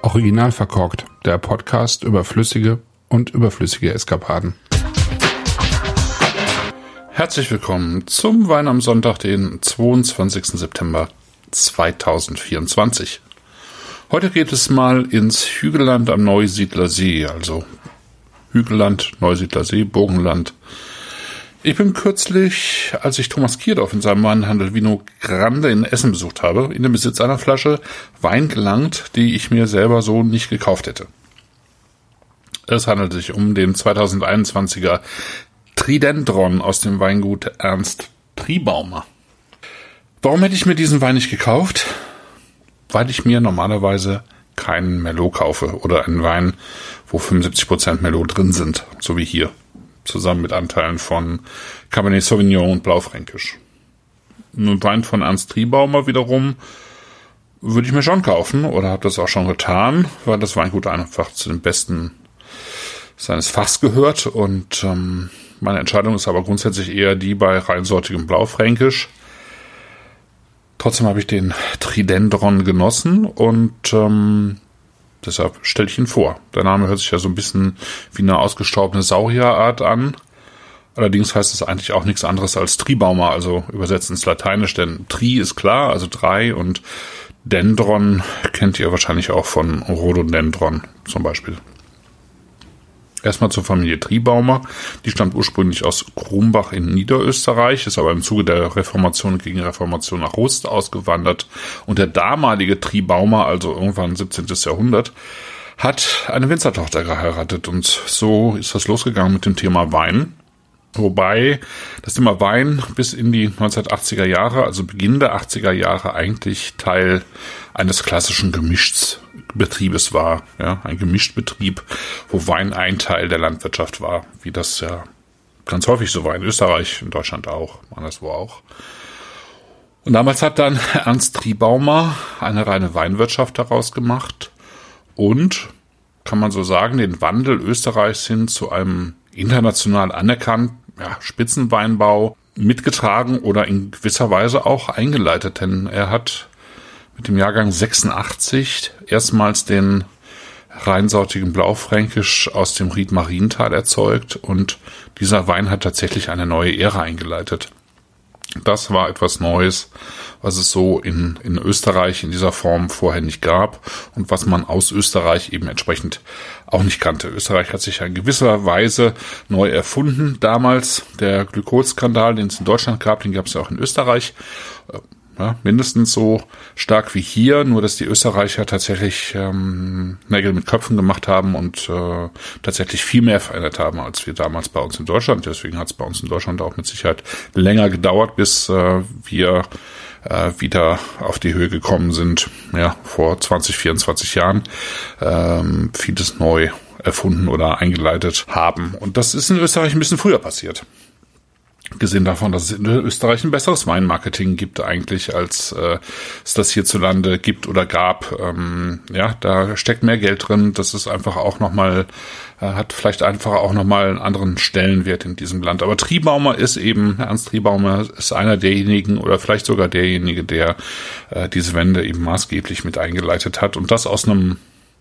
Original verkorkt, der Podcast über flüssige und überflüssige Eskapaden. Herzlich willkommen zum Wein am Sonntag, den 22. September 2024. Heute geht es mal ins Hügelland am Neusiedler See, also Hügelland, Neusiedler See, Burgenland. Ich bin kürzlich, als ich Thomas Kierdorf in seinem Weinhandel Vino Grande in Essen besucht habe, in den Besitz einer Flasche Wein gelangt, die ich mir selber so nicht gekauft hätte. Es handelt sich um den 2021er Tridendron aus dem Weingut Ernst Triebaumer. Warum hätte ich mir diesen Wein nicht gekauft? Weil ich mir normalerweise keinen Merlot kaufe oder einen Wein, wo 75% Merlot drin sind, so wie hier. Zusammen mit Anteilen von Cabernet Sauvignon und Blaufränkisch. Einen Wein von Ernst Triebaumer wiederum würde ich mir schon kaufen oder habe das auch schon getan, weil das Weingut einfach zu den besten seines Fachs gehört. Und meine Entscheidung ist aber grundsätzlich eher die bei reinsortigem Blaufränkisch. Trotzdem habe ich den Tridendron genossen und deshalb stelle ich ihn vor. Der Name hört sich ja so ein bisschen wie eine ausgestorbene Saurierart an. Allerdings heißt es eigentlich auch nichts anderes als Triebaumer, also übersetzt ins Lateinisch, denn Tri ist klar, also 3, und Dendron kennt ihr wahrscheinlich auch von Rhododendron zum Beispiel. Erstmal zur Familie Triebaumer. Die stammt ursprünglich aus Krumbach in Niederösterreich, ist aber im Zuge der Reformation und Gegenreformation nach Rust ausgewandert. Und der damalige Triebaumer, also irgendwann 17. Jahrhundert, hat eine Winzertochter geheiratet. Und so ist das losgegangen mit dem Thema Wein. Wobei das Thema Wein bis in die 1980er Jahre, also Beginn der 80er Jahre, eigentlich Teil eines klassischen Gemischbetriebes war. Ja, ein Gemischtbetrieb, wo Wein ein Teil der Landwirtschaft war, wie das ja ganz häufig so war. In Österreich, in Deutschland auch, anderswo auch. Und damals hat dann Ernst Triebaumer eine reine Weinwirtschaft daraus gemacht und, kann man so sagen, den Wandel Österreichs hin zu einem international anerkannten Spitzenweinbau mitgetragen oder in gewisser Weise auch eingeleitet, denn er hat mit dem Jahrgang 86 erstmals den reinsortigen Blaufränkisch aus dem Ried-Mariental erzeugt und dieser Wein hat tatsächlich eine neue Ära eingeleitet. Das war etwas Neues, was es so in Österreich in dieser Form vorher nicht gab und was man aus Österreich eben entsprechend auch nicht kannte. Österreich hat sich in gewisser Weise neu erfunden. Damals der Glykolskandal, den es in Deutschland gab, den gab es ja auch in Österreich. Ja, mindestens so stark wie hier, nur dass die Österreicher tatsächlich Nägel mit Köpfen gemacht haben und tatsächlich viel mehr verändert haben, als wir damals bei uns in Deutschland. Deswegen hat es bei uns in Deutschland auch mit Sicherheit länger gedauert, bis wir wieder auf die Höhe gekommen sind, ja, vor 20, 24 Jahren, vieles neu erfunden oder eingeleitet haben. Und das ist in Österreich ein bisschen früher passiert. Gesehen davon, dass es in Österreich ein besseres Weinmarketing gibt eigentlich, als es das hierzulande gibt oder gab. Ja, da steckt mehr Geld drin. Das ist einfach auch nochmal, hat vielleicht einfach auch nochmal einen anderen Stellenwert in diesem Land. Aber Triebaumer ist eben, Ernst Triebaumer ist einer derjenigen oder vielleicht sogar derjenige, der diese Wende eben maßgeblich mit eingeleitet hat. Und das aus einem,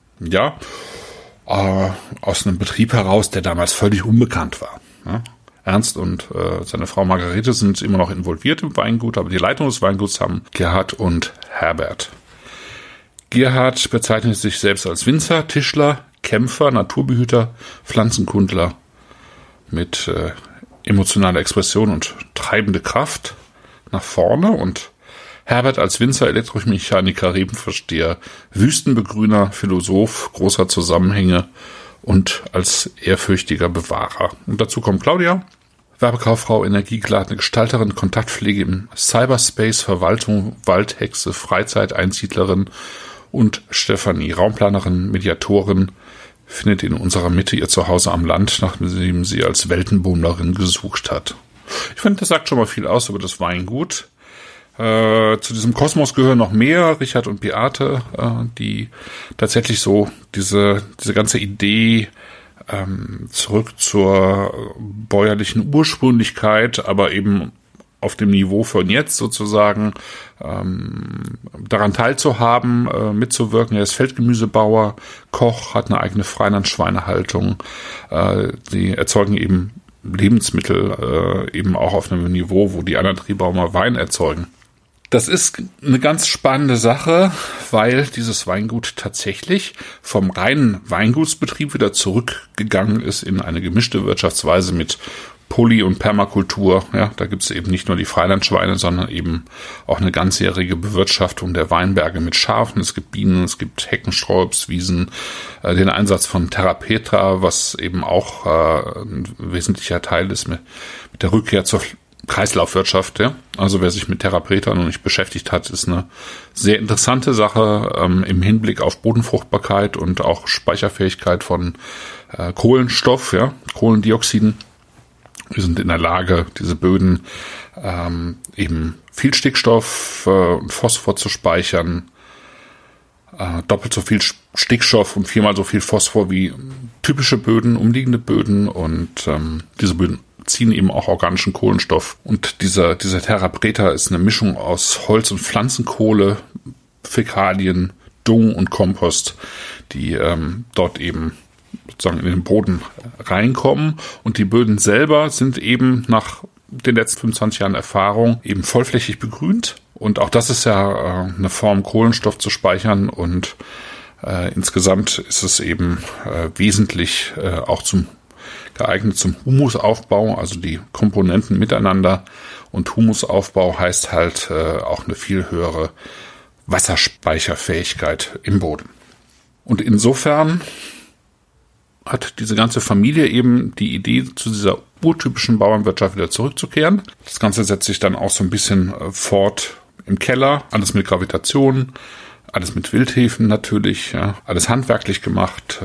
aus einem Betrieb heraus, der damals völlig unbekannt war. Ja? Ernst und seine Frau Margarete sind immer noch involviert im Weingut, aber die Leitung des Weinguts haben Gerhard und Herbert. Gerhard bezeichnet sich selbst als Winzer, Tischler, Kämpfer, Naturbehüter, Pflanzenkundler mit emotionaler Expression und treibende Kraft nach vorne und Herbert als Winzer, Elektromechaniker, Rebenversteher, Wüstenbegrüner, Philosoph großer Zusammenhänge und als ehrfürchtiger Bewahrer. Und dazu kommt Claudia, Werbekauffrau, energiegeladene Gestalterin, Kontaktpflege im Cyberspace, Verwaltung, Waldhexe, Freizeiteinsiedlerin und Stefanie, Raumplanerin, Mediatorin, findet in unserer Mitte ihr Zuhause am Land, nachdem sie als Weltenbummlerin gesucht hat. Ich finde, das sagt schon mal viel aus über das Weingut. Zu diesem Kosmos gehören noch mehr, Richard und Beate, die tatsächlich so diese ganze Idee zurück zur bäuerlichen Ursprünglichkeit, aber eben auf dem Niveau von jetzt sozusagen daran teilzuhaben, mitzuwirken. Er ist Feldgemüsebauer, Koch, hat eine eigene Freilandschweinehaltung. Sie erzeugen eben Lebensmittel eben auch auf einem Niveau, wo die anderen Triebaumer Wein erzeugen. Das ist eine ganz spannende Sache, weil dieses Weingut tatsächlich vom reinen Weingutsbetrieb wieder zurückgegangen ist in eine gemischte Wirtschaftsweise mit Poly- und Permakultur. Ja, da gibt es eben nicht nur die Freilandschweine, sondern eben auch eine ganzjährige Bewirtschaftung der Weinberge mit Schafen. Es gibt Bienen, es gibt Heckensträups, Wiesen, den Einsatz von Terra Petra, was eben auch ein wesentlicher Teil ist mit der Rückkehr zur Kreislaufwirtschaft. Ja. Also wer sich mit Terra Petra noch nicht beschäftigt hat, ist eine sehr interessante Sache im Hinblick auf Bodenfruchtbarkeit und auch Speicherfähigkeit von Kohlenstoff, ja, Kohlendioxiden. Wir sind in der Lage, diese Böden eben viel Stickstoff und Phosphor zu speichern, doppelt so viel Stickstoff und viermal so viel Phosphor wie typische Böden, umliegende Böden, und diese Böden ziehen eben auch organischen Kohlenstoff. Und dieser Terra Preta ist eine Mischung aus Holz- und Pflanzenkohle, Fäkalien, Dung und Kompost, die dort eben sozusagen in den Boden reinkommen. Und die Böden selber sind eben nach den letzten 25 Jahren Erfahrung eben vollflächig begrünt. Und auch das ist ja eine Form, Kohlenstoff zu speichern. Und insgesamt ist es eben wesentlich auch geeignet zum Humusaufbau, also die Komponenten miteinander. Und Humusaufbau heißt halt auch eine viel höhere Wasserspeicherfähigkeit im Boden. Und insofern hat diese ganze Familie eben die Idee, zu dieser urtypischen Bauernwirtschaft wieder zurückzukehren. Das Ganze setzt sich dann auch so ein bisschen fort im Keller. Alles mit Gravitation, alles mit Wildhefen natürlich, ja, alles handwerklich gemacht.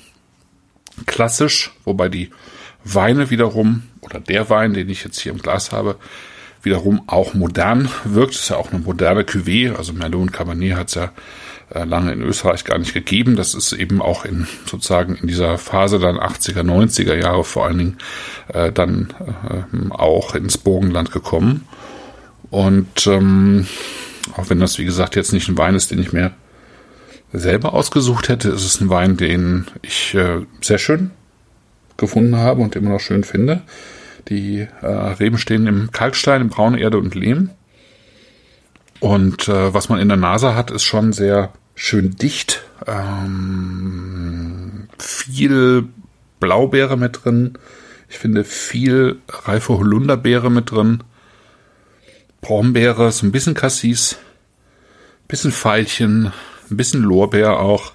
Klassisch, wobei die Weine wiederum, oder der Wein, den ich jetzt hier im Glas habe, wiederum auch modern wirkt. Das ist ja auch eine moderne Cuvée, also Merlot und Cabernet hat es ja lange in Österreich gar nicht gegeben. Das ist eben auch in dieser Phase dann 80er, 90er Jahre vor allen Dingen dann auch ins Burgenland gekommen. Und auch wenn das, wie gesagt, jetzt nicht ein Wein ist, den ich mir selber ausgesucht hätte, ist es ein Wein, den ich sehr schön gefunden habe und immer noch schön finde. Die Reben stehen im Kalkstein, in braune Erde und Lehm. Und was man in der Nase hat, ist schon sehr schön dicht. Viel Blaubeere mit drin. Ich finde viel reife Holunderbeere mit drin. Brombeere, so ein bisschen Cassis, ein bisschen Veilchen, ein bisschen Lorbeer auch.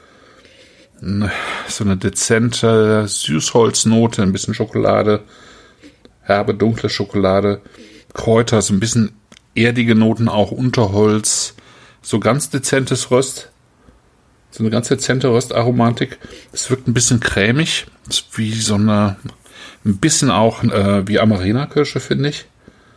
So eine dezente Süßholznote, ein bisschen Schokolade, herbe, dunkle Schokolade, Kräuter, so ein bisschen erdige Noten auch, Unterholz, so ganz dezentes Röst, so eine ganz dezente Röstaromatik. Es wirkt ein bisschen cremig, ist wie so ein bisschen auch wie Amarena-Kirsche, finde ich.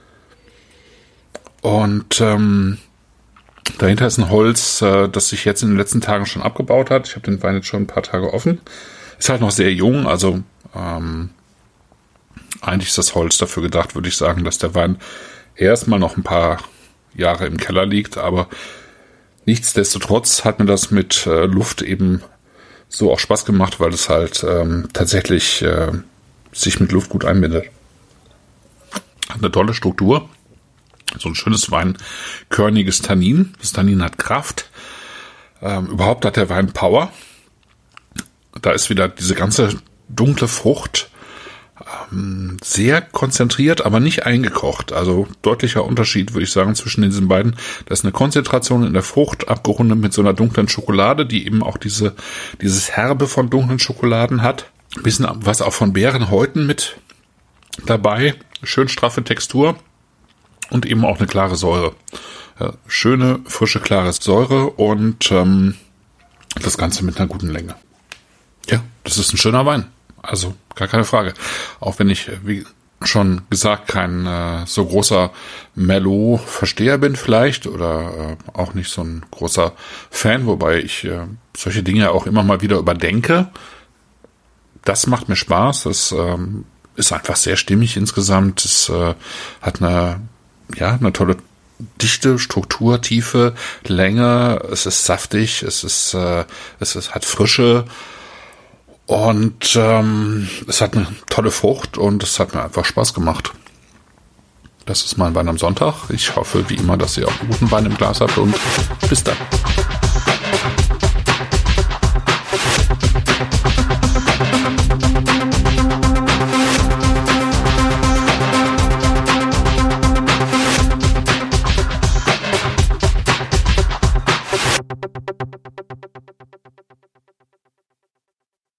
Und dahinter ist ein Holz, das sich jetzt in den letzten Tagen schon abgebaut hat. Ich habe den Wein jetzt schon ein paar Tage offen. Ist halt noch sehr jung, also eigentlich ist das Holz dafür gedacht, würde ich sagen, dass der Wein erstmal noch ein paar Jahre im Keller liegt, aber nichtsdestotrotz hat mir das mit Luft eben so auch Spaß gemacht, weil es halt tatsächlich sich mit Luft gut einbindet. Hat eine tolle Struktur. So ein schönes weinkörniges Tannin. Das Tannin hat Kraft. Überhaupt hat der Wein Power. Da ist wieder diese ganze dunkle Frucht sehr konzentriert, aber nicht eingekocht. Also deutlicher Unterschied, würde ich sagen, zwischen diesen beiden. Da ist eine Konzentration in der Frucht, abgerundet mit so einer dunklen Schokolade, die eben auch dieses Herbe von dunklen Schokoladen hat. Ein bisschen was auch von Beerenhäuten mit dabei. Schön straffe Textur. Und eben auch eine klare Säure. Schöne, frische, klare Säure und das Ganze mit einer guten Länge. Ja, das ist ein schöner Wein. Also gar keine Frage. Auch wenn ich, wie schon gesagt, kein so großer Merlot-Versteher bin vielleicht oder auch nicht so ein großer Fan, wobei ich solche Dinge auch immer mal wieder überdenke. Das macht mir Spaß. Das ist einfach sehr stimmig insgesamt. Es hat eine eine tolle Dichte, Struktur, Tiefe, Länge. Es ist saftig, es hat Frische und es hat eine tolle Frucht und es hat mir einfach Spaß gemacht. Das ist mein Wein am Sonntag. Ich hoffe, wie immer, dass ihr auch einen guten Wein im Glas habt und bis dann.